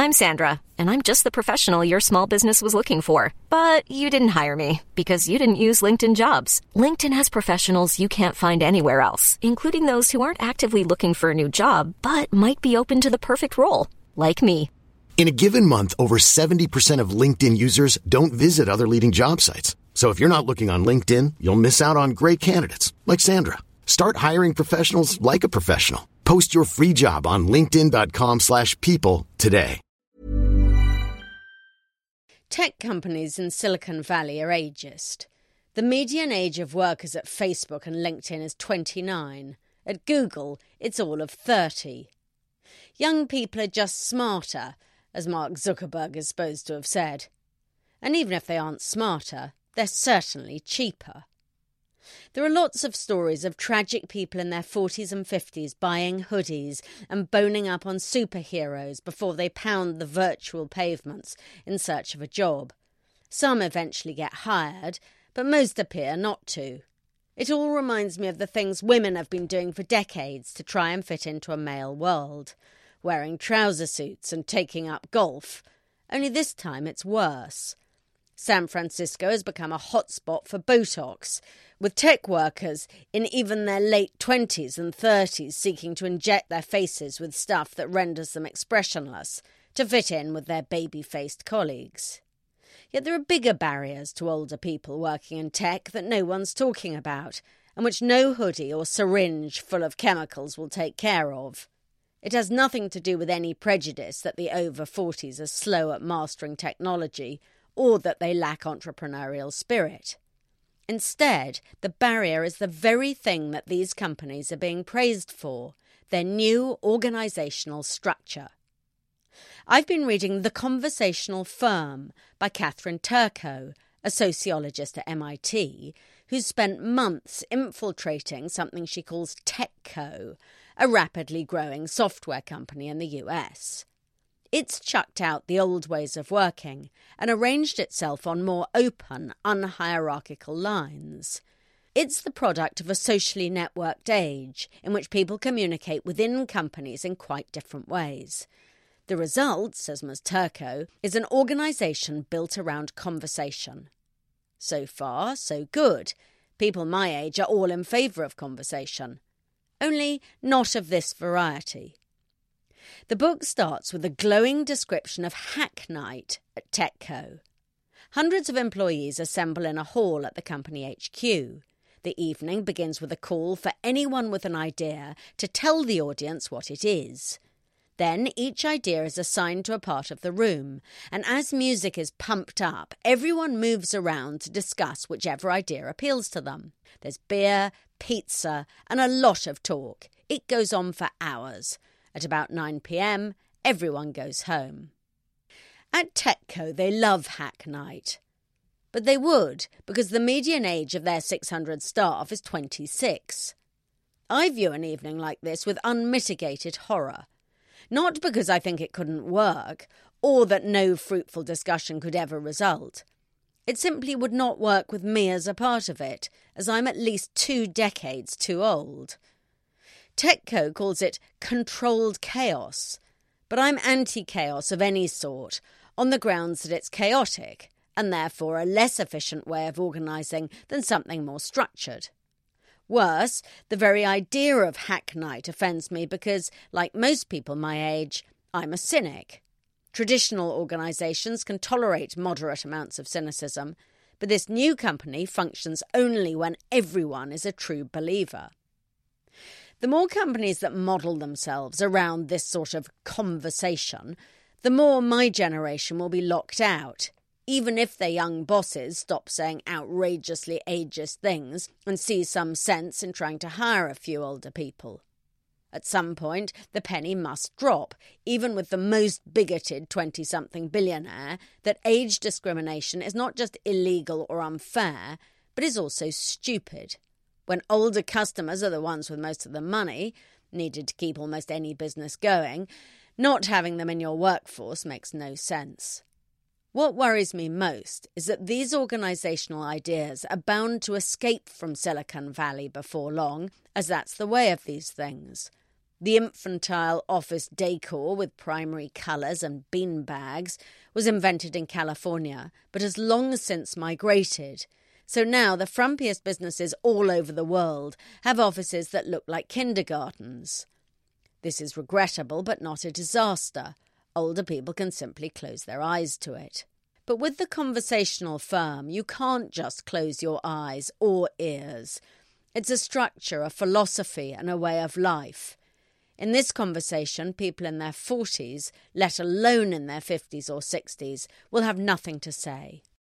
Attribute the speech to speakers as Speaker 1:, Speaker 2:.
Speaker 1: I'm Sandra, and I'm just the professional your small business was looking for. But you didn't hire me because you didn't use LinkedIn Jobs. LinkedIn has professionals you can't find anywhere else, including those who aren't actively looking for a new job, but might be open to the perfect role, like me.
Speaker 2: In a given month, over 70% of LinkedIn users don't visit other leading job sites. So if you're not looking on LinkedIn, you'll miss out on great candidates like Sandra. Start hiring professionals like a professional. Post your free job on linkedin.com/people today.
Speaker 3: Tech companies in Silicon Valley are ageist. The median age of workers at Facebook and LinkedIn is 29. At Google, it's all of 30. Young people are just smarter, as Mark Zuckerberg is supposed to have said. And even if they aren't smarter, they're certainly cheaper. There are lots of stories of tragic people in their 40s and 50s buying hoodies and boning up on superheroes before they pound the virtual pavements in search of a job. Some eventually get hired, but most appear not to. It all reminds me of the things women have been doing for decades to try and fit into a male world, wearing trouser suits and taking up golf. Only this time it's worse. San Francisco has become a hotspot for Botox, with tech workers in even their late 20s and 30s seeking to inject their faces with stuff that renders them expressionless to fit in with their baby-faced colleagues. Yet there are bigger barriers to older people working in tech that no one's talking about, and which no hoodie or syringe full of chemicals will take care of. It has nothing to do with any prejudice that the over 40s are slow at mastering technology or that they lack entrepreneurial spirit. Instead, the barrier is the very thing that these companies are being praised for, their new organisational structure. I've been reading The Conversational Firm by Catherine Turco, a sociologist at MIT, who's spent months infiltrating something she calls TechCo, a rapidly growing software company in the US. It's chucked out the old ways of working and arranged itself on more open, unhierarchical lines. It's the product of a socially networked age in which people communicate within companies in quite different ways. The result, says Ms. Turco, is an organisation built around conversation. So far, so good. People my age are all in favour of conversation. Only not of this variety. The book starts with a glowing description of Hack Night at TechCo. Hundreds of employees assemble in a hall at the company HQ. The evening begins with a call for anyone with an idea to tell the audience what it is. Then each idea is assigned to a part of the room, and as music is pumped up, everyone moves around to discuss whichever idea appeals to them. There's beer, pizza, and a lot of talk. It goes on for hours. At about 9 p.m, everyone goes home. At TechCo, they love Hack Night. But they would, because the median age of their 600 staff is 26. I view an evening like this with unmitigated horror. Not because I think it couldn't work, or that no fruitful discussion could ever result. It simply would not work with me as a part of it, as I'm at least 2 decades too old. TechCo calls it controlled chaos, but I'm anti-chaos of any sort, on the grounds that it's chaotic, and therefore a less efficient way of organising than something more structured. Worse, the very idea of Hack Night offends me because, like most people my age, I'm a cynic. Traditional organisations can tolerate moderate amounts of cynicism, but this new company functions only when everyone is a true believer. The more companies that model themselves around this sort of conversation, the more my generation will be locked out, even if their young bosses stop saying outrageously ageist things and see some sense in trying to hire a few older people. At some point, the penny must drop, even with the most bigoted 20-something billionaire, that age discrimination is not just illegal or unfair, but is also stupid. When older customers are the ones with most of the money, needed to keep almost any business going, not having them in your workforce makes no sense. What worries me most is that these organisational ideas are bound to escape from Silicon Valley before long, as that's the way of these things. The infantile office decor with primary colours and beanbags was invented in California, but has long since migrated. So now the frumpiest businesses all over the world have offices that look like kindergartens. This is regrettable, but not a disaster. Older people can simply close their eyes to it. But with the conversational firm, you can't just close your eyes or ears. It's a structure, a philosophy, and a way of life. In this conversation, people in their 40s, let alone in their 50s or 60s, will have nothing to say.